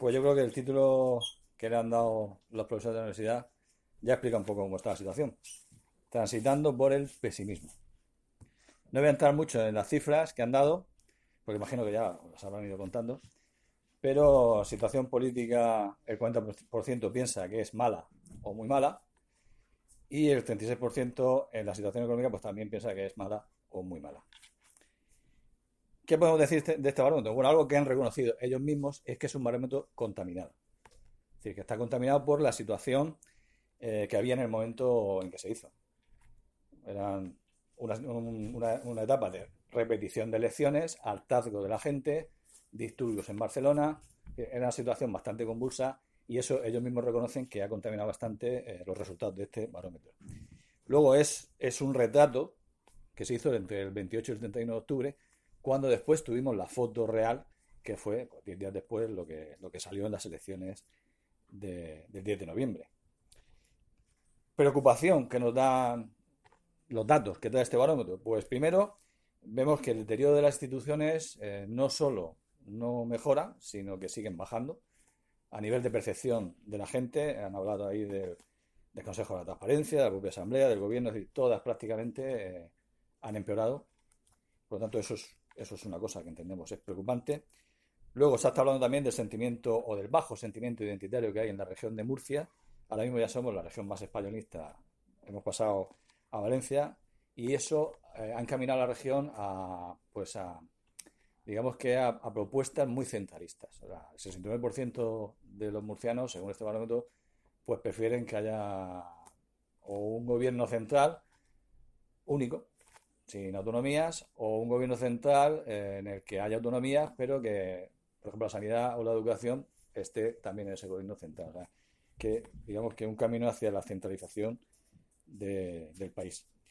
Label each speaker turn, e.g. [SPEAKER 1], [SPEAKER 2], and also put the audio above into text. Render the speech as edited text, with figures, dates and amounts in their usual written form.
[SPEAKER 1] Pues yo creo que el título que le han dado los profesores de la universidad ya explica un poco cómo está la situación. Transitando por el pesimismo. No voy a entrar mucho en las cifras que han dado, porque imagino que ya las habrán ido contando, pero situación política, el 40% piensa que es mala o muy mala, y el 36% en la situación económica pues también piensa que es mala o muy mala. ¿Qué podemos decir de este barómetro? Bueno, algo que han reconocido ellos mismos es que es un barómetro contaminado. Es decir, que está contaminado por la situación que había en el momento en que se hizo. Eran una etapa de repetición de elecciones, hartazgo de la gente, disturbios en Barcelona. Era una situación bastante convulsa y eso ellos mismos reconocen que ha contaminado bastante los resultados de este barómetro. Luego es un retrato que se hizo entre el 28 y el 31 de octubre, cuando después tuvimos la foto real, que fue 10 días después lo que salió en las elecciones del 10 de noviembre. Preocupación que nos dan los datos que trae este barómetro. Pues primero, vemos que el deterioro de las instituciones no solo no mejora, sino que siguen bajando. A nivel de percepción de la gente, han hablado ahí del Consejo de la Transparencia, de la propia Asamblea, del Gobierno, es decir, todas prácticamente han empeorado. Por lo tanto, eso es una cosa que entendemos es preocupante. Luego se está hablando también del sentimiento o del bajo sentimiento identitario que hay en la región de Murcia. Ahora mismo ya somos la región más españolista. Hemos pasado a Valencia y eso ha encaminado a la región digamos que a propuestas muy centralistas. O sea, el 69% de los murcianos, según este barómetro, pues prefieren que haya o un gobierno central único, sin autonomías, o un gobierno central en el que haya autonomías, pero que, por ejemplo, la sanidad o la educación esté también en ese gobierno central. O sea, que digamos que un camino hacia la centralización del país.